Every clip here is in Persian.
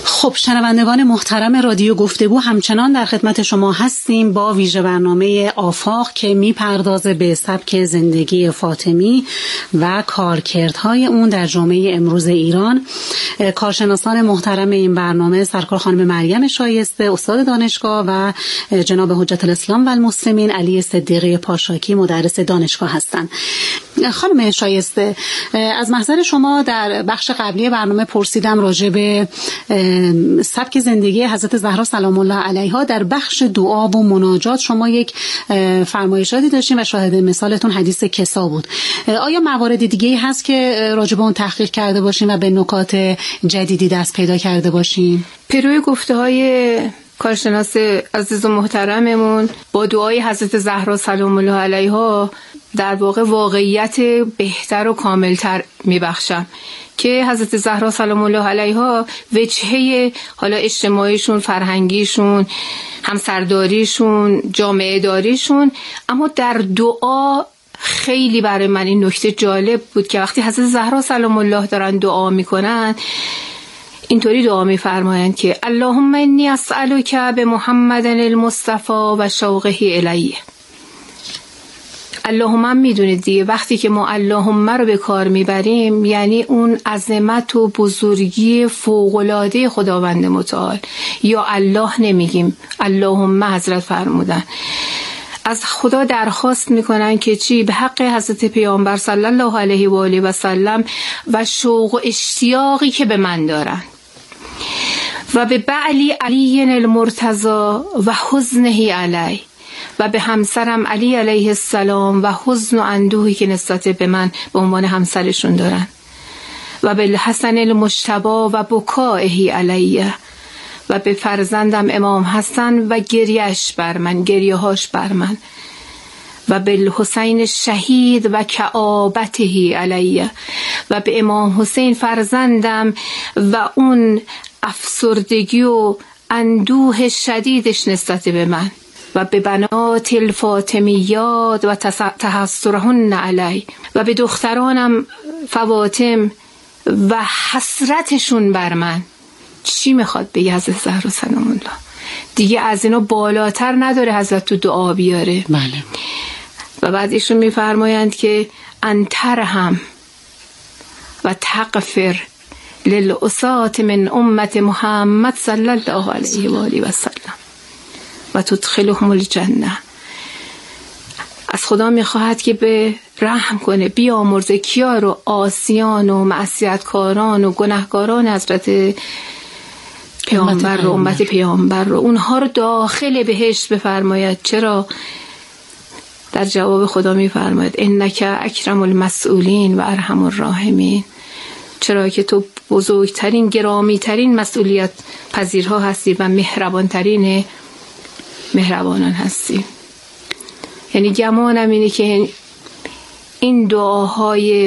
خب شنوندگان محترم رادیو گفتگو، همچنان در خدمت شما هستیم با ویژه برنامه آفاق که میپردازه به سبک زندگی فاطمی و کارکردهای اون در جامعه امروز ایران. کارشناسان محترم این برنامه سرکار خانم مریم شایسته، استاد دانشگاه، و جناب حجت الاسلام و المسلمین علی صدیقی پاشاکی، مدرس دانشگاه هستند. خانم شایسته، از محضر شما در بخش قبلی برنامه پرسیدم راجع به سبک زندگی حضرت زهرا سلام الله علیها. در بخش دعا و مناجات شما یک فرمایشاتی داشتین و شاهد مثالتون حدیث کسا بود. آیا موارد دیگه‌ای هست که راجع به اون تحقیق کرده باشین و به نکات جدیدی دست پیدا کرده باشین؟ پیروی گفته‌های کارشناس عزیز و محترممون با دعای حضرت زهرا سلام الله علیها در واقع واقعیت بهتر و کاملتر میبخشم که حضرت زهرا سلام الله علیها وجهه حالا اجتماعیشون، فرهنگیشون، همسرداریشون، جامعه داریشون، اما در دعا خیلی برای من این نکته جالب بود که وقتی حضرت زهرا سلام الله دارن دعا میکنن اینطوری دعا میفرمایند که اللهم انی اسألک بمحمد المصطفى و شوقه الیه. اللهم میدونید دیگه، وقتی که ما اللهم رو به کار میبریم یعنی اون عظمت و بزرگی فوق‌العاده خداوند متعال. یا الله نمیگیم، اللهم حضرت فرمودن. از خدا درخواست میکنن که چی؟ به حق حضرت پیامبر صلی الله علیه و آله و سلم و شوق و اشتیاقی که به من دارن و به بعلی علی المرتضی و حزنه علی و به همسرم علی علیه السلام و حزن و اندوهی که نسبت به من به عنوان همسرشون دارن و به حسن المجتبی و بکائه علیه و به فرزندم امام حسن و گریهش بر من، گریه‌هاش بر من و به حسین شهید و کآبته علیه و به امام حسین فرزندم و اون افسردگی و اندوه شدیدش نسبت به من و به بنات الفاطمیات و تحسرهن علی و به دخترانم فواطم و حسرتشون بر من. چی میخواد بگه حضرت زهرا سلام الله؟ دیگه از اینو بالاتر نداره حضرت تو دعا بیاره. بله. و بعد ایشون میفرمایند که انترهم و تغفر للعصاة من امت محمد صلی الله علیه و آله و سلم و تدخلهم الجنه. از خدا میخواهد که به رحم کنه، بیامرزه کیا رو؟ عاصیان و معصیتکاران و گناهکاران حضرت پیامبر رو، امت پیامبر رو، اونها رو داخل بهشت بفرماید. چرا؟ در جواب خدا میفرماید انک اکرم المسئولین و ارحم الراحمین. چرا که تو بزرگترین، گرامیترین مسئولیت پذیرها هستی و مهربانترین مهربانان هستی. یعنی گمانم اینه که این دعاهای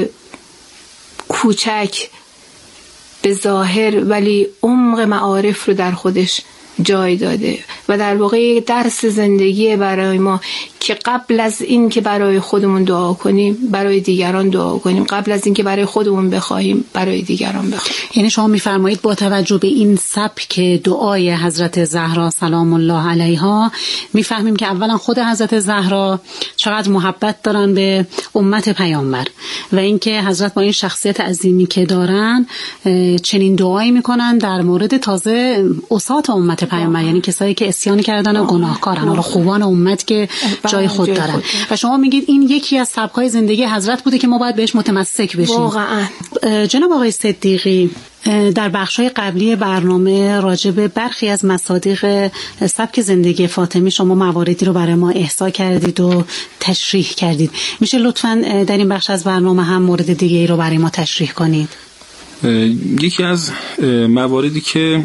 کوچک به ظاهر ولی عمق معارف رو در خودش جای داده و در واقع درس زندگی برای ما که قبل از این که برای خودمون دعا کنیم برای دیگران دعا کنیم، قبل از این که برای خودمون بخوایم برای دیگران بخوایم. یعنی شما میفرمایید با توجه به این سبک دعای حضرت زهرا سلام الله علیها میفهمیم که اولا خود حضرت زهرا چقدر محبت دارن به امت پیامبر و اینکه حضرت با این شخصیت عظیمی که دارن چنین دعایی میکنن در مورد تازه عصات امت پیامبر، یعنی کسایی که عصیان کردن و گناهکارن، حالا خوبان امت که جای خود دارن. و شما میگید این یکی از سبک‌های زندگی حضرت بوده که ما باید بهش متمسک بشیم. واقعا. جناب آقای صدیقی، در بخش‌های قبلی برنامه راجع به برخی از مصادیق سبک زندگی فاطمی شما مواردی رو برای ما احصا کردید و تشریح کردید. میشه لطفاً در این بخش از برنامه هم مورد دیگه‌ای رو برای ما تشریح کنید؟ یکی از مواردی که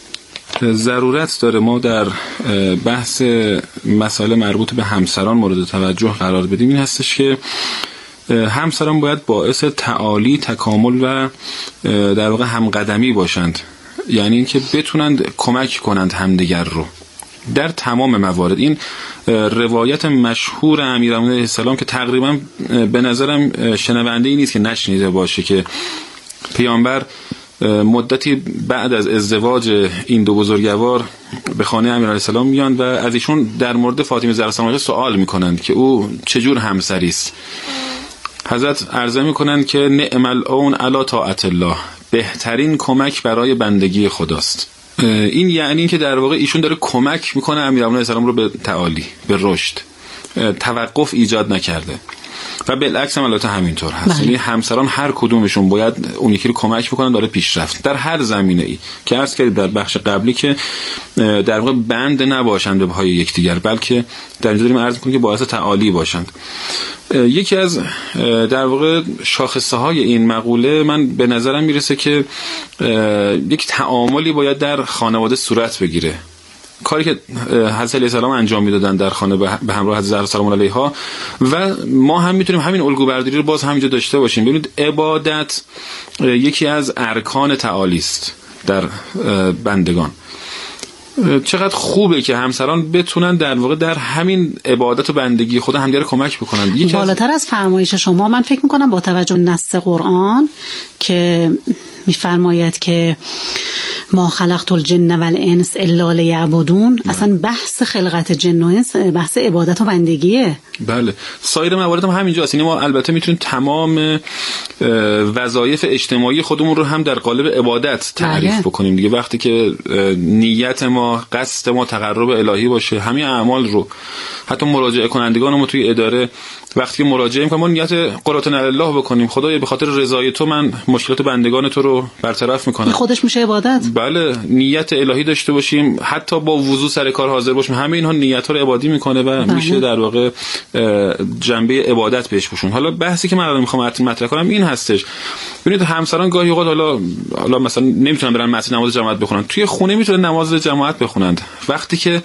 ضرورت داره ما در بحث مسائل مربوط به همسران مورد توجه قرار بدیم این هستش که همسران باید باعث تعالی، تکامل و در واقع همقدمی باشند، یعنی اینکه بتونند کمک کنند همدیگر رو در تمام موارد. این روایت مشهور امیرالمومنین علیه السلام که تقریبا به نظرم شنونده ای نیست که نشنیده باشه که پیامبر مدتی بعد از ازدواج این دو بزرگوار به خانه امیر علیه السلام میان و از ایشون در مورد فاطمه زهرا سلام علیها سوال میکنند که او چجور همسری است. حضرت عرضه میکنند که نعم العون علی طاعت الله، بهترین کمک برای بندگی خداست. این یعنی که در واقع ایشون داره کمک میکنه امیر علیه السلام رو به تعالی، به رشد، توقف ایجاد نکرده. و بالعکس هم البته همینطور هست. یعنی همسران هر کدومشون باید اون یکی رو کمک بکنن داره پیشرفت در هر زمینه‌ای که عرض کردید در بخش قبلی که در واقع بند نباشند به پای یکدیگر، بلکه در اینجا داریم عرض می‌کنیم که باعث تعالی باشند. یکی از در واقع شاخصه‌های این مقوله من به نظرم میرسه که یک تعاملی باید در خانواده صورت بگیره. کاری که حضرت علیه السلام انجام میدادن در خانه به همراه حضرت زهرا سلام علیها و ما هم میتونیم همین الگو برداری رو باز همینجا داشته باشیم. ببینید عبادت یکی از ارکان تعالی است در بندگان. چقدر خوبه که همسران بتونن در واقع در همین عبادت و بندگی خدا همدیگه کمک بکنن. بالاتر از فرمایش شما من فکر میکنم با توجه به نص قرآن که میفرماید که ما خلقت الجن والانس الا لیعبدون، اصلا بحث خلقت جن و انس بحث عبادت و بندگیه. بله، سایر موارد هم همینجاست. یعنی ما البته میتونیم تمام وظایف اجتماعی خودمون رو هم در قالب عبادت تعریف بکنیم دیگه. وقتی که نیت ما، قصد ما تقرب الهی باشه، همین اعمال رو حتی مراجعه کنندگان ما توی اداره وقتی مراجعه می‌کنیم ما نیت قرة الله بکنیم، خدایا به خاطر رضای تو من مشکلات بندگان تو رو برطرف می‌کنم، خودش میشه عبادت. بله، نیت الهی داشته باشیم، حتی با وضو سر کار حاضر باشیم، همه اینها نیت‌ها رو عبادی می‌کنه و میشه در واقع جنبه عبادت بهش بشون. حالا بحثی که من الان می‌خوام مطرح کنم این هستش. ببینید همسران گاهی اوقات حالا مثلا نمیتونن برن مسجد نماز جماعت بخونن، توی خونه میتونن نماز جماعت بخونند. وقتی که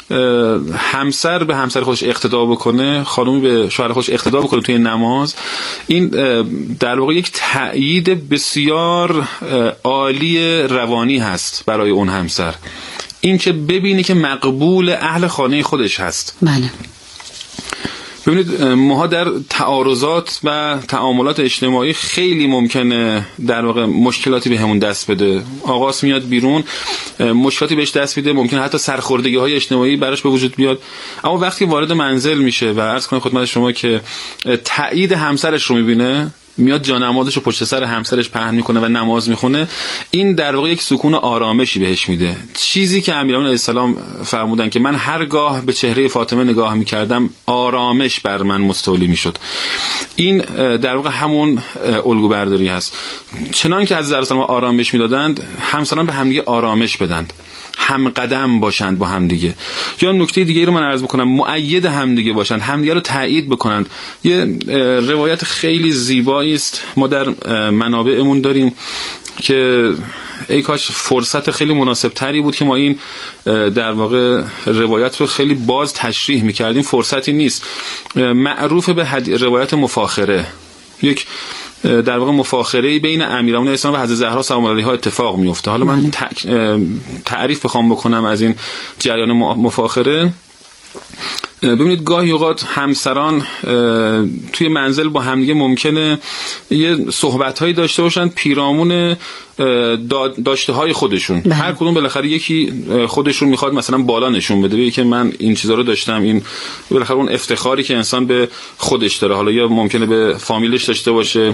همسر به همسر خودش اقتدا بکنه، خانومی به شوهر خودش اقتدا بکنه توی نماز، این در واقع یک تأیید بسیار عالی روانی هست برای اون همسر، این که ببینی که مقبول اهل خانه خودش هست. بله. ببینید ماها در تعارضات و تعاملات اجتماعی خیلی ممکنه در واقع مشکلاتی بهمون دست بده. آقاس میاد بیرون، مشکلاتی بهش دست میده، ممکنه حتی سرخوردگی‌های اجتماعی براش به وجود بیاد. اما وقتی وارد منزل میشه و عرض کنم خدمت شما که تایید همسرش رو میبینه، میاد جانمازش رو پشت سر همسرش پهن میکنه و نماز میخونه، این در واقع یک سکون و آرامشی بهش میده. چیزی که امیرالمومنین علیه السلام فرمودن که من هرگاه به چهره فاطمه نگاه میکردم آرامش بر من مستولی میشد. این در واقع همون الگو برداری هست. چنان که از زهرا سلام آرامش میدادند، همسران به همدیگه آرامش بدند، هم قدم باشند با همدیگه. یا نکته دیگه رو من عرض میکنم، مؤید همدیگه باشند، همدیگه رو تایید بکنند. یه روایت خیلی زیبایی است ما در منابعمون داریم که ای کاش فرصت خیلی مناسب تری بود که ما این در واقع روایت رو خیلی باز تشریح میکردیم، فرصتی نیست. معروف به روایت مفاخره، یک در واقع مفاخره‌ای بین امیرالمومنین علیه السلام و حضرت زهرا سلام علیها اتفاق میفته. حالا من تعریف بخوام بکنم از این جریان مفاخره. ببینید گاهی اوقات همسران توی منزل با همدیگه ممکنه یه صحبت‌هایی داشته باشن پیرامون داشته های خودشون. هر کدوم بالاخره یکی خودشون میخواد مثلا بالا نشون بده، بگه که من این چیزا رو داشتم. این بالاخره اون افتخاری که انسان به خودش داره، حالا یا ممکنه به فامیلش داشته باشه،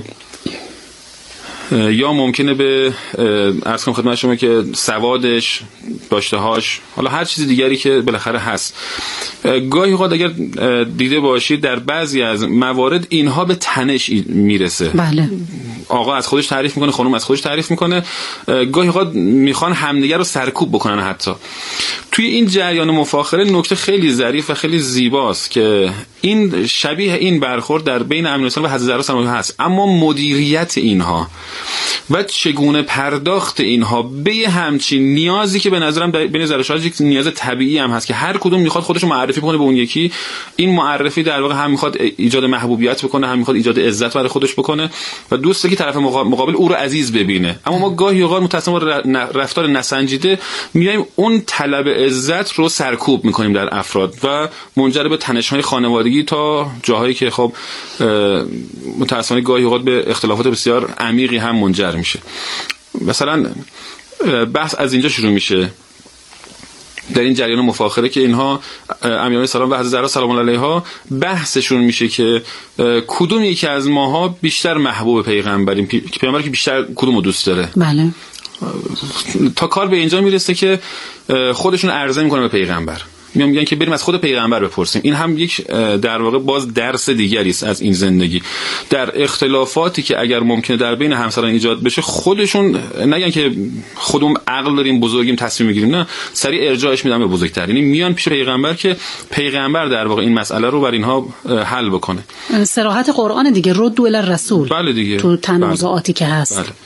یا ممکنه به عرض کنم خدمت شما که سوادش، داشته‌هاش، حالا هر چیز دیگری که بالاخره هست. گاهی اوقات اگر دیده باشید در بعضی از موارد اینها به تنش میرسه. بله. آقا از خودش تعریف میکنه، خانم از خودش تعریف میکنه، گاهی اوقات میخوان همدیگر رو سرکوب بکنن. حتی توی این جریان مفاخره نکته خیلی ظریف و خیلی زیباست که این شبیه این برخورد در بین امیرالمومنین و حضرت زهرا سلام علیها هست، اما مدیریت اینها و چگونه پرداخت اینها به همچین نیازی که به نظرم به نظر شاید یک نیاز طبیعی هم هست که هر کدوم میخواد خودش رو معرفی کنه به اون یکی. این معرفی در واقع هم میخواد ایجاد محبوبیت بکنه، هم میخواد ایجاد عزت برای خودش بکنه و دوسته که طرف مقابل او رو عزیز ببینه. اما ما گاهی اوقات متأسفانه رفتار نسنجیده میایم اون طلب عزت رو سرکوب میکنیم در افراد و منجر به تنش‌های خانوادگی تا جاهایی که خب متأسفانه گاهی اوقات به اختلافات بسیار عمیقی هم منجر میشه. مثلا بحث از اینجا شروع میشه در این جریان مفاخره که اینها امیران سلام و حضرت زهرا سلام الله علیها بحثشون میشه که کدوم یکی از ماها بیشتر محبوب پیغمبریم، پیغمبر که بیشتر کدومو دوست داره. بله. تا کار به اینجا میرسه که خودشون عرضه میکنن به پیغمبر، میگن که بریم از خود پیغمبر بپرسیم. این هم یک در واقع باز درس دیگری است از این زندگی، در اختلافاتی که اگر ممکنه در بین همسران ایجاد بشه خودشون نگن که خودمون عقل داریم بزرگیم تصمیم میگیریم، نه، سریع ارجاعش میدن به بزرگتر، یعنی میان پیش پیغمبر که پیغمبر در واقع این مسئله رو بر اینها حل بکنه. صراحت قرآن دیگه، رد الی الرسول. بله دیگه، تو تنازعاتی که هست. بله.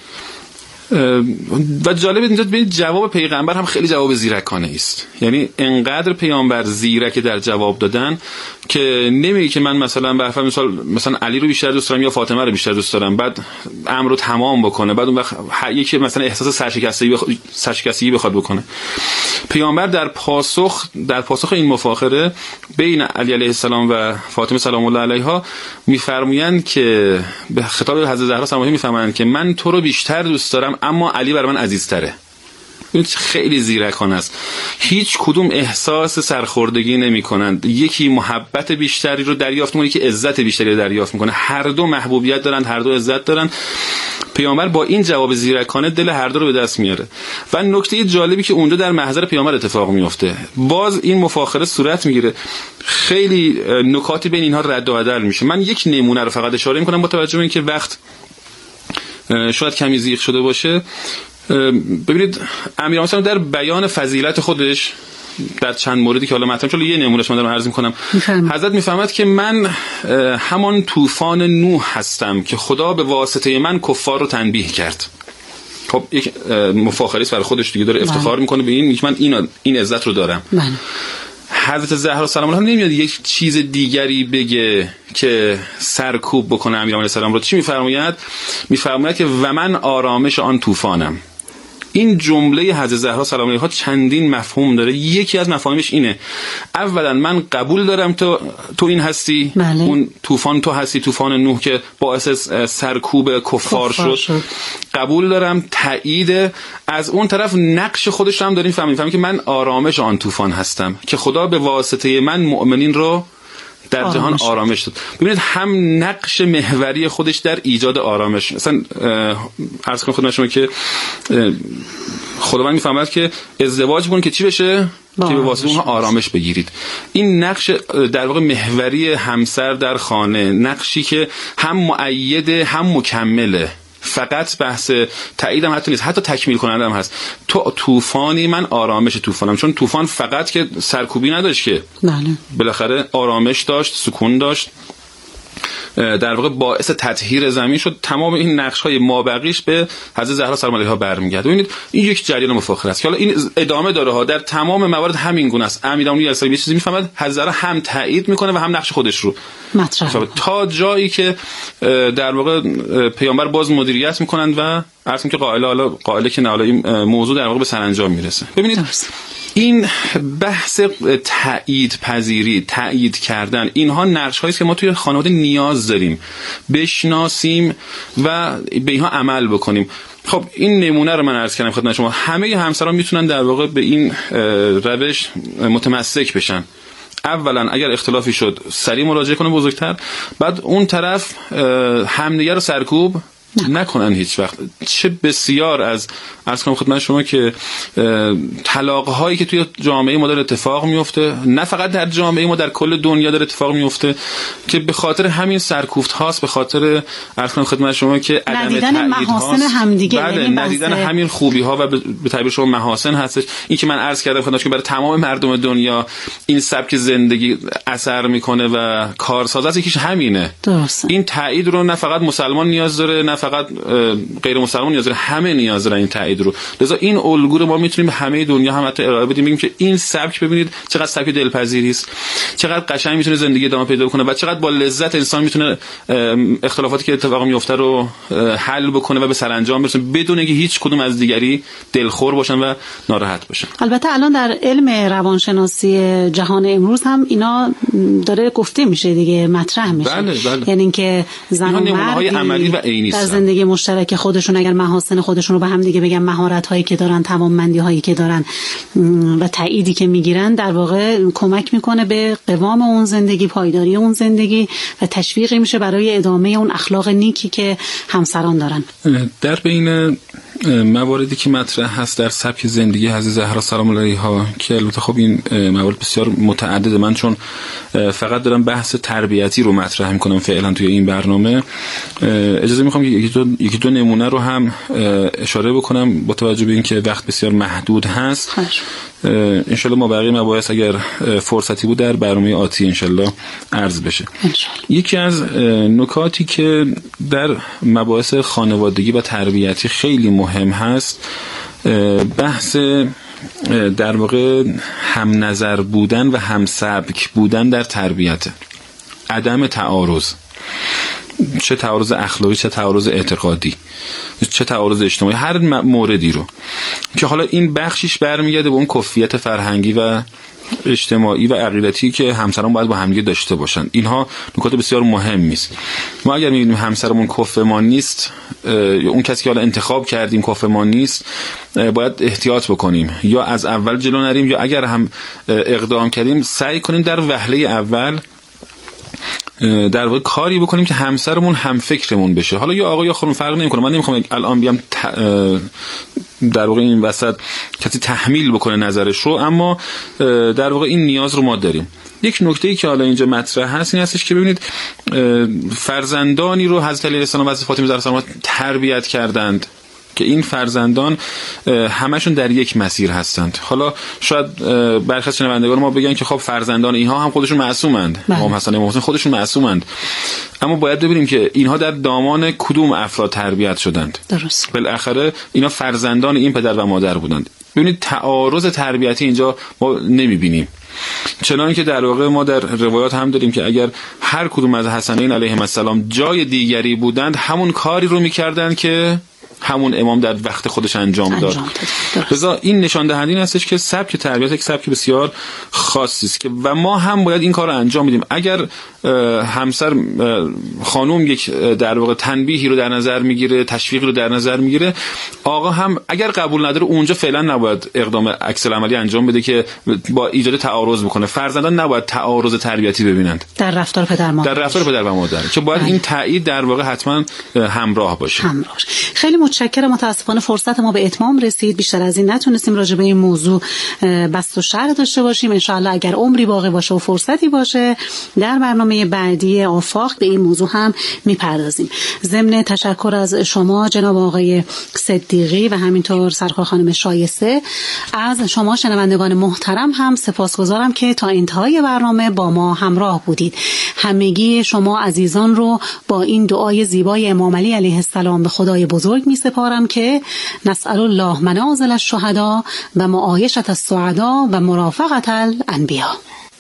و جالب اینجا ببینید جواب پیغمبر هم خیلی جواب زیرکانه است، یعنی انقدر پیامبر زیرک در جواب دادن که نمیگه که من مثلا به فرض مثلا علی رو بیشتر دوست دارم یا فاطمه رو بیشتر دوست دارم، بعد امر رو تمام بکنه، بعد اون وقت یکی مثلا احساس سرشکستگی بخواد بکنه. پیامبر در پاسخ این مفاخره بین علی علیه السلام و فاطمه سلام الله علیها میفرمایند که به خطاب حضرت زهرا سلام الله میفرمایند که من تو رو بیشتر دوست دارم اما علی برای من عزیزتره. این خیلی زیرکانه است. هیچ کدوم احساس سرخوردگی نمی کنند. یکی محبت بیشتری رو دریافت میکنه، یکی عزت بیشتری رو دریافت میکنه. هر دو محبوبیت دارن، هر دو عزت دارن. پیامبر با این جواب زیرکانه دل هر دو رو به دست میاره. و نکته جالبی که اونجا در محضر پیامبر اتفاق میفته، باز این مفاخره صورت میگیره، خیلی نکاتی بین اینها رد و بدل میشه. من یک نمونه رو فقط اشاره میکنم با توجه به اینکه وقت شاید کمی زیغ شده باشه. ببینید امیرالمومنین در بیان فضیلت خودش در چند موردی که حالا مطرح شده، یه نمونهش من دارم عرض می‌کنم. حضرت میفهمد که من همان طوفان نوح هستم که خدا به واسطه من کفار رو تنبیه کرد. خب یک مفاخره است برای خودش دیگه، داره افتخار میکنه به این، من این عزت رو دارم. حضرت زهرا سلام الله نمیاد یک چیز دیگری بگه که سرکوب بکنه امیرالمومنین سلام رو. چی میفرماید؟ میفرماید که و من آرامش آن طوفانم. این جمله حضرت زهرا سلام الله علیها چندین مفهوم داره. یکی از مفاهیمش اینه، اولا من قبول دارم تو این هستی، اون طوفان تو هستی، طوفان نوح که باعث سرکوب کفار شد، قبول دارم، تایید. از اون طرف نقش خودش هم داریم فهمیم که من آرامش آن طوفان هستم که خدا به واسطه من مؤمنین رو در جهان آرامش داد. ببینید هم نقش محوری خودش در ایجاد آرامش. مثلا عرض کنم خدمت شما که خداوند میفهمد که ازدواج کنید که چی بشه؟ که به واسطه اونها آرامش بگیرید. این نقش در واقع محوری همسر در خانه، نقشی که هم مؤیده هم مکمله، فقط بحث تایید هم حتی نیست، حتی تکمیل کننده هم هست. تو طوفانی، من آرامش طوفانم. چون طوفان فقط که سرکوبی نداشت که، بالاخره آرامش داشت، سکون داشت، در واقع باعث تطهیر زمین شد. تمام این نقش‌های مابقیش به حضرت زهرا سلام الله علیها برمیگرده. ببینید این یک جریان مفاخره است که حالا این ادامه داره ها، در تمام موارد همین گونه است. امیرالمومنین یه چیزی میفهمد، حضرت زهرا هم تایید میکنه و هم نقش خودش رو مطرح، تا جایی که در واقع پیامبر باز مدیریت میکنند و عرض که قائله که نه، این موضوع در واقع به سرانجام میرسه. ببینید این بحث تایید پذیری، تایید کردن، اینها نقش هایی است که ما توی خانواده نیاز داریم بشناسیم و به اینها عمل بکنیم. خب این نمونه رو من عرض کردم خدمت شما. همه همسران میتونن در واقع به این روش متمسک بشن. اولا اگر اختلافی شد سریع مراجعه کنه بزرگتر، بعد اون طرف همدیگه رو سرکوب نکنن هیچ وقت. چه بسیار از عرض کنم خدمت شما که طلاق هایی که توی جامعه ما داره اتفاق میفته، نه فقط در جامعه ما، در کل دنیا داره اتفاق میفته، که به خاطر همین سرکوفت هاست، به خاطر عرض کنم خدمت شما که عدم ندیدن محاسن همدیگه، ندیدن همین خوبی ها و به تعبیر شما محاسن هستش. این که من عرض کردم خدمت شما برای تمام مردم دنیا این سبک زندگی اثر میکنه و کارساز است، یکیش همینه. درسته. این تایید رو نه فقط مسلمان نیاز داره، نه فقط غیر مسلمان نیاز داره، همه نیاز دارن این تایید رو. لذا این الگو رو ما میتونیم به همه دنیا هم حتی ارائه بدیم، بگیم که این سبک ببینید چقدر سبک دلپذیری است، چقدر قشنگ میتونه زندگی ادامه پیدا کنه و چقدر با لذت انسان میتونه اختلافاتی که اتفاق میفته رو حل بکنه و به سرانجام برسونه بدون اینکه هیچ کدوم از دیگری دلخور باشن و ناراحت باشن. البته الان در علم روانشناسی جهان امروز هم اینا داره گفته میشه دیگه، مطرح میشه. بله. یعنی اینکه زن و مرد عملی و عینی در زندگی مشترک خودشون اگر محاسن خودشون رو به هم دیگه بگن، مهارت هایی که دارن، توانمندی هایی که دارن و تأییدی که میگیرن، در واقع کمک میکنه به قوام اون زندگی، پایداری اون زندگی و تشویقی میشه برای ادامه اون اخلاق نیکی که همسران دارن. در بین مواردی که مطرح هست در سبک زندگی حضرت زهرا سلام الله علیها، که البته خب این موارد بسیار متعدده، من چون فقط دارم بحث تربیتی رو مطرح میکنم فعلا توی این برنامه، اجازه میخوام که یکی دو نمونه رو هم اشاره بکنم با توجه به اینکه وقت بسیار محدود هست. انشالله ما بقیه مباحث اگر فرصتی بود در برنامه آتی انشالله عرض بشه. یکی از نکاتی که در مباحث خانوادگی و تربیتی خیلی مهم هست، بحث در واقع هم نظر بودن و هم سبک بودن در تربیت، عدم تعارض، چه تعارض اخلاقی، چه تعارض اعتقادی، چه تعارض اجتماعی، هر موردی رو که حالا این بخشش برمیگرده به اون کفیت فرهنگی و اجتماعی و عقیدتی که همسران باید با همدیگه داشته باشن. اینها نکات بسیار مهمی است. ما اگر می‌بینیم همسرمون کفء ما نیست، یا اون کسی که حالا انتخاب کردیم کفء ما نیست، باید احتیاط بکنیم، یا از اول جلو نریم، یا اگر هم اقدام کردیم سعی کنیم در وهله اول در واقع کاری بکنیم که همسرمون هم فکرمون بشه. حالا یا آقا یا خانم فرق نمیکنه، من نمیخوام الان بیام در واقع این وسط کسی تحمیل بکنه نظرش رو، اما در واقع این نیاز رو ما داریم. یک نکته‌ای که حالا اینجا مطرح هست این هستش که ببینید فرزندانی رو حضرت علی علیه السلام و حضرت فاطمه زهرا سلام تربیت کردند که این فرزندان همشون در یک مسیر هستند. حالا شاید برخی از شنوندگان ما بگن که خب فرزندان اینها هم خودشون معصومند، امام حسن امام حسین خودشون معصومند، اما باید ببینیم که اینها در دامان کدوم افراد تربیت شدند. درست. بالاخره اینا فرزندان این پدر و مادر بودند. ببینید تعارض تربیتی اینجا ما نمیبینیم، چنانکه که در واقع ما در روایات هم داریم که اگر هر کدوم از حسنین علیهم السلام جای دیگری بودند همون کاری رو میکردند که همون امام در وقت خودش انجام داد. لذا این نشان دهنده این هستش که سبک تربیت یک سبک بسیار خاصی است که و ما هم باید این کار رو انجام بدیم. اگر همسر خانم یک در واقع تنبیهی رو در نظر میگیره، تشویقی رو در نظر میگیره، آقا هم اگر قبول نداره اونجا فعلا نباید اقدام عکس العملی انجام بده که با ایجاد تعارض بکنه. فرزندان نباید تعارض تربیتی ببینند در رفتار پدر مادر، در رفتار پدر و مادر، که باید این تایید در واقع حتما همراه باشه. خیلی متشکرم. متاسفانه فرصت ما به اتمام رسید، بیشتر از این نتونستیم راجع به این موضوع بحث و شرح داشته باشیم. ان شاءالله اگر عمری باقی باشه و فرصتی باشه در برنامه بعدی آفاق به این موضوع هم میپردازیم. ضمن تشکر از شما جناب آقای صدیقی و همینطور سرکار خانم شایسته، از شما شنوندگان محترم هم سپاسگزارم که تا انتهای برنامه با ما همراه بودید. همگی شما عزیزان رو با این دعای زیبای امام علی علیه السلام به خدای بزرگ می سپارم که نسأل الله منازل الشهدا و معایشة السعدا و مرافقة الانبیا.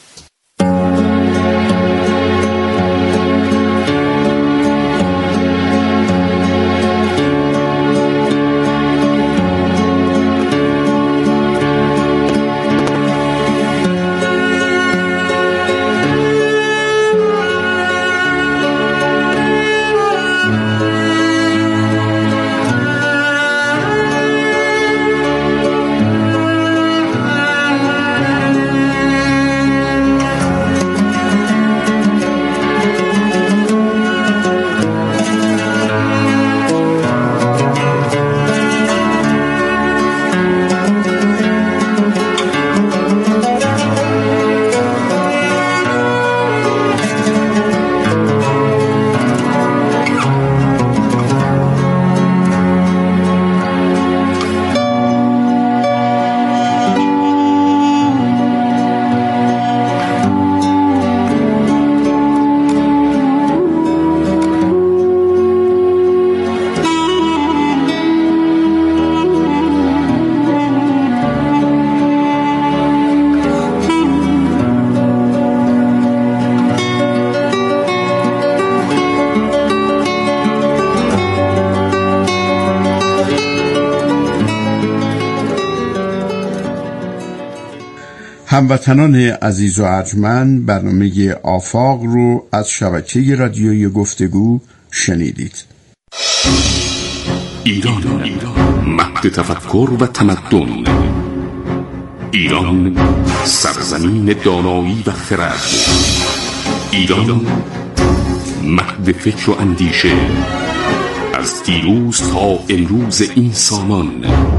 هموطنان عزیز و ارجمند، برنامه آفاق رو از شبکه رادیویی گفتگو شنیدید. ایران مهد تفکر و تمدن. ایران سرزمین دانایی و خرد. ایران مهد فکر و اندیشه، از دیروز تا امروز این سامان.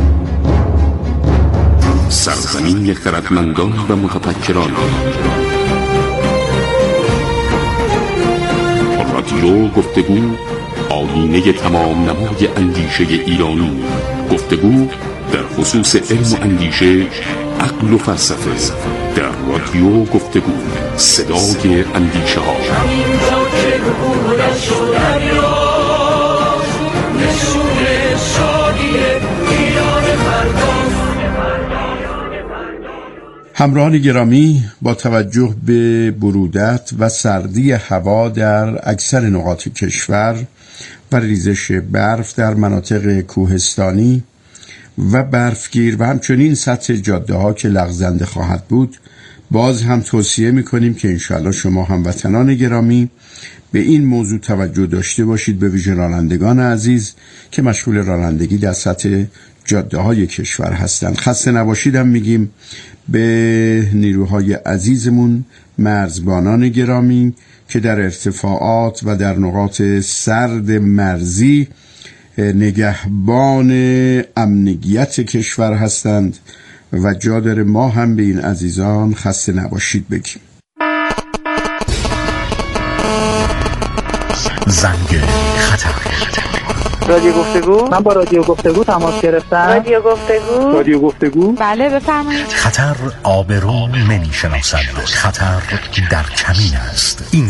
سرزمین خردمندان و متفکران. رادیو گفتگو، آیینه تمام نمای اندیشه ایرانی. گفتگو در خصوص علم و اندیشه، عقل و فلسفه. در رادیو گفتگو، صدای اندیشه ها. همراهان گرامی، با توجه به برودت و سردی هوا در اکثر نقاط کشور و ریزش برف در مناطق کوهستانی و برفگیر و همچنین سطح جاده ها که لغزنده خواهد بود، باز هم توصیه میکنیم که انشاءالله شما هموطنان گرامی به این موضوع توجه داشته باشید، به ویژه رانندگان عزیز که مشغول رانندگی در سطح جاده های کشور هستند. خسته نباشیدم میگیم به نیروهای عزیزمون، مرزبانان گرامی که در ارتفاعات و در نقاط سرد مرزی نگهبان امنیت کشور هستند و جا داره ما هم به این عزیزان خسته نباشید بگیم. زنگ خطر. رادیو گفتگو؟ من با رادیو گفتگو تماس گرفتم. رادیو گفتگو؟ بله بفرمایید. خطر آبرو نمی‌شناسد، خطر در کمین است. این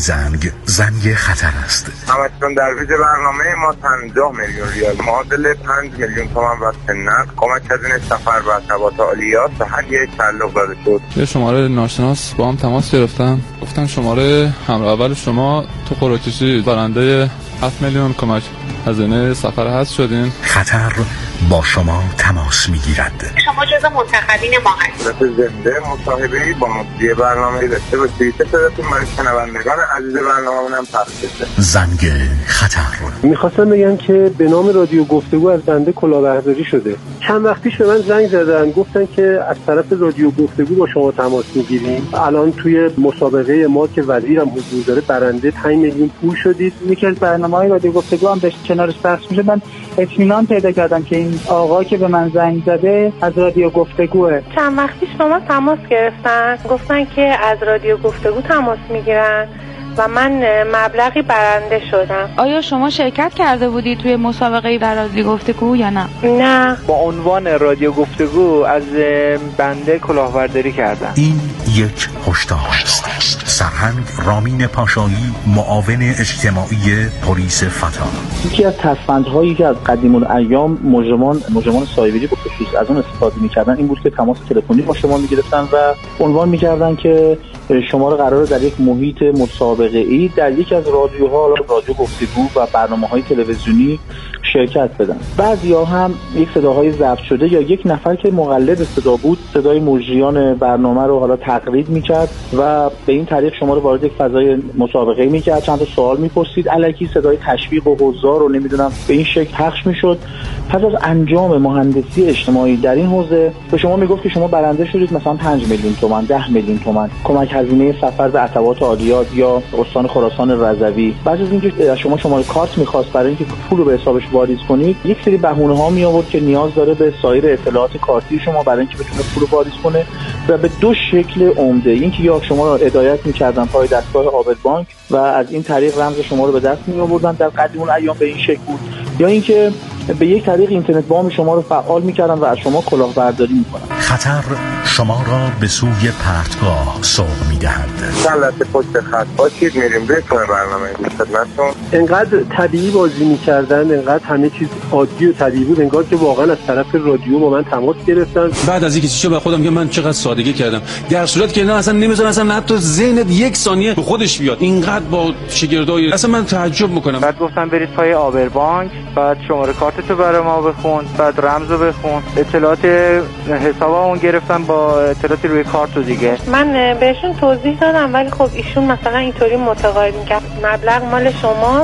زنگ خطر است. همچنان در ویژه برنامه ما 50 میلیون ریال معادل 5 میلیون تومان واسه نقد کمک هزینه سفر و ارتباط عالیات به هر یک تعلق داده شد. یه شماره ناشناس با هم تماس گرفتن، گفتن شماره همراه اول شما تو قرعه‌کشی برنده 7 میلیون کمک هزینه سفر هست شدین. خطر با شما تماس میگیرد. شما جزو منتخبین ما هستید. زنده مصاحبه‌ای با مدیر برنامه داشته باشید که صداتون برای شنوندگان عزیز برنامه‌مون هم پخش بشه. زنگ خطر. می‌خواستم بگم که به نام رادیو گفتگو از بنده کلاهبرداری شده. چند وقت پیش به من زنگ زدن، گفتن که از طرف رادیو گفتگو با شما تماس میگیریم. الان توی مسابقه ما که وزیرم حضور داره برنده 5 میلیون پول شدید. یکی از برنامه‌های رادیو گفتگو هم داشت کنارش پخش میشه. من اطمینان پیدا کردم که این آقا که به من زنگ زده از رادیو گفتگوه. چند وقت پیش با ما تماس گرفتن، گفتن که از رادیو گفتگو تماس میگیرن و من مبلغی برنده شدم. آیا شما شرکت کرده بودید توی مسابقه در رادیو گفتگو یا نه؟ نه. با عنوان رادیو گفتگو از بنده کلاهبرداری کردم. این یک هشدار است. سرهنگ رامین پاشایی، معاون اجتماعی پلیس فتا. یکی از ترفندهایی که از قدیم الایام مجرمان سایبری به خصوص از اون استفاده می‌کردن این بود که تماس تلفنی با شما می‌گرفتن و عنوان می‌کردن که شما رو قراره در یک محیط مسابقه‌ای در یک از رادیوها، رادیو گفتگو و برنامه‌های تلویزیونی شرکت بدن. بعضیا هم یک صداهای ضبط شده یا یک نفر که مقلد صدا بود صدای مجریان برنامه رو حالا تقلید می‌کرد و به این طریق شما رو وارد یک فضای مسابقه‌ای می‌کرد، چند تا سوال می‌پرسید، الکی صدای تشویق و حضار رو نمی‌دونم به این شکل پخش می‌شد. پس از انجام مهندسی اجتماعی در این حوزه به شما میگفت که شما برنده شدید مثلا 5 میلیون تومان، 10 میلیون تومان کمک هزینه سفر به ارتباط عالیات یا استان خراسان رضوی. بعد از اینکه از شما شماره کارت می‌خواست برای اینکه پول رو به حسابش واریز کنید، یک سری بهونه‌ها می آورد که نیاز داره به سایر اطلاعات کارتی شما برای اینکه بتونه پول رو واریز کنه و به دو شکل عمده. اینکه یا شما رو هدایت می‌کردن پای دستگاه آبد بانک و از این طریق رمز شما رو به دست می‌آوردن، در قدیم الایام به این شکل بود، یا اینکه به یک طریق اینترنت وام شما رو فعال می‌کردن و از شما کلاهبرداری می‌کنن. خطر شما را به سوی پرتگاه سوق می‌دهد. سلامت پشت خط باشید، میریم به برنامه خدمتتون. انقدر طبیعی بازی می‌کردن، انقدر همه چیز عادی و طبیعی بود، انگار که واقعا از طرف رادیو با من تماس گرفتن. بعد از اینکه چیزو به خودم که من چقدر سادگی کردم، در صورتی که نه اصلا نمی‌ذارن اصلا حتی ذهنت یک ثانیه به خودش بیاد. اینقدر با شگردای اصلا من تعجب می‌کنم. بعد گفتن برید پای آبر بانک، بعد شماره کارتتو برای ما بخون، بعد رمزو بخون، اطلاعات حسابمون گرفتن با اطلاعاتی روی کارت و دیگه. من بهشون توضیح دادم ولی خب ایشون مثلا اینطوری متقاعد می‌کرد مبلغ مال شماست،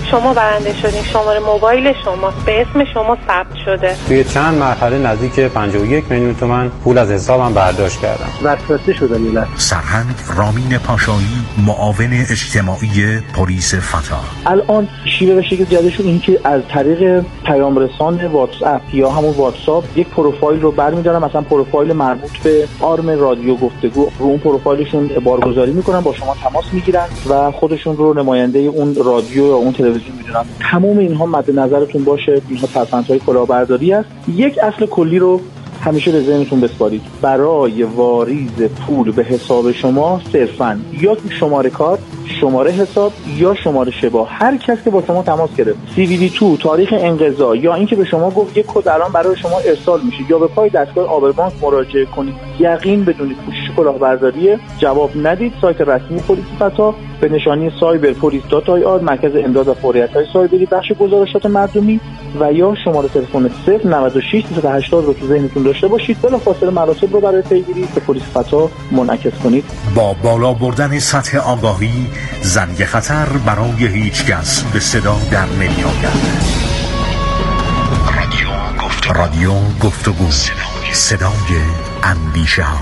شما برنده شدین. شماره موبایل شما به اسم شما ثبت شده. توی چند مرحله نزدیک 51 میلیون تومان پول از حسابم برداشت کردم. وسوسه شدم میلاد. سرهنگ رامین پاشایی، معاون اجتماعی پلیس فتا. الان شیوه و شکل جدیدشون این که از طریق پیام رسان واتساپ یا همون واتساپ یک پروفایل رو برمی‌دارن، مثلا پروفایل مربوط به آرم رادیو گفتگو، رو اون پروفایلشون بارگذاری میکنن، با شما تماس میگیرن و خودشون رو نماینده اون رادیو یا اون تلویزیون میدونن. تمام اینها مد نظرتون باشه، اینها فرآیندهای کلاهبرداری است. یک اصل کلی رو همیشه به ذهنتون بسپارید. برای واریز پول به حساب شما صرفاً یا شماره کارت، شماره حساب یا شماره شبا، هر کس که با شما تماس گرفت، CVV2 تاریخ انقضا یا اینکه به شما گفت یک کد الان برای شما ارسال میشه یا به پای دستگاه آبربانک مراجعه کنید، یقین بدونید پوشش کلاهبرداری، جواب ندید. سایت رسمی پلیس فتا به نشانی cyberpolice.ir، مرکز امداد و فوریت‌های سایبری، بخش گزارشات مردمی، و یا شماره تلفن 096 380 رو تو ذهنتون داشته باشید. بلافاصله مراتب رو برای پیگیری به پلیس فتا منعکس کنید. با بالا بردن سطح آگاهی، زنگ خطر برای هیچ کس به صدا در نمی‌آید. رادیو گفتگو، صدای اندیشه ها.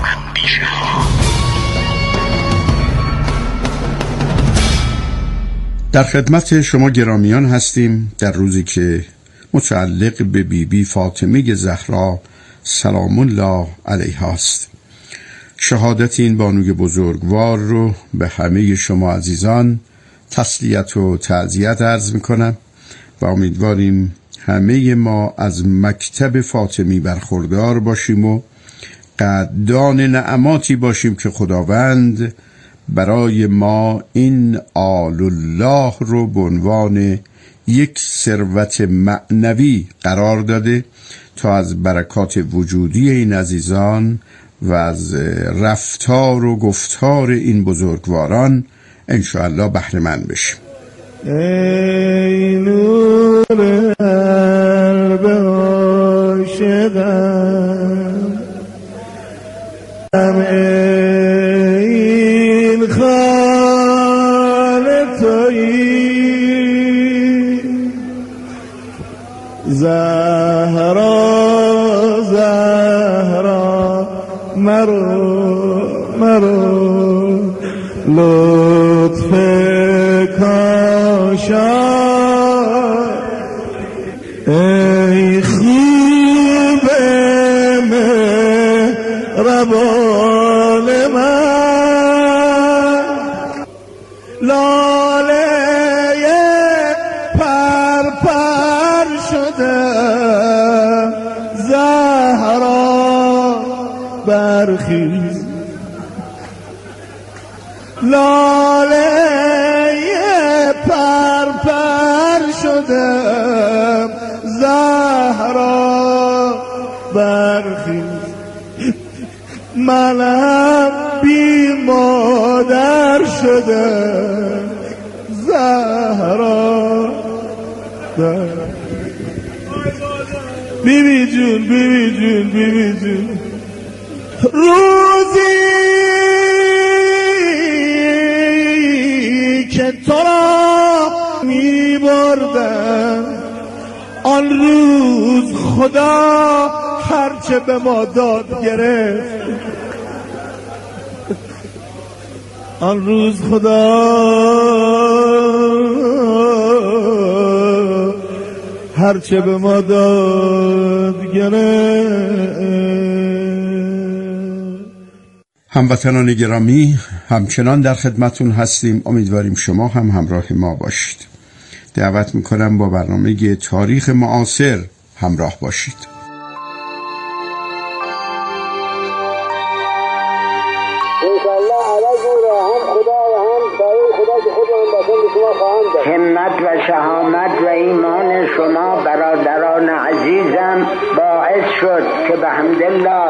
در خدمت شما گرامیان هستیم در روزی که متعلق به بیبی فاطمه زهرا سلام الله علیها است. شهادت این بانوی بزرگوار رو به همه شما عزیزان تسلیت و تعزیت عرض میکنم و امیدواریم همه ما از مکتب فاطمی برخوردار باشیم و قدردان نعماتی باشیم که خداوند برای ما این آل الله رو به عنوان یک ثروت معنوی قرار داده تا از برکات وجودی این عزیزان و از رفتار و گفتار این بزرگواران انشاءالله بهره مند بشیم. ای نور قلب عاشقم، این خال تویی، زهرا زهرا مرو لطف کاشان، ای خوب مهربان من، لاله پر شده زهرا برخیز، لاله پر شده زهرا برخیز، منم بی مادر شده زهرا برخیز. بیبی جون روزی که تو را می بردم، آن روز خدا هرچه به ما داد گرفت، آن روز خدا هرچه به ما داد گرفت. هموطنان گرامی، همچنان در خدمتون هستیم. امیدواریم شما هم همراه ما باشید. دعوت میکنم با برنامه تاریخ معاصر همراه باشید. همت و شهامت و ایمان شما برادران عزیزم باعث شد که به حمدالله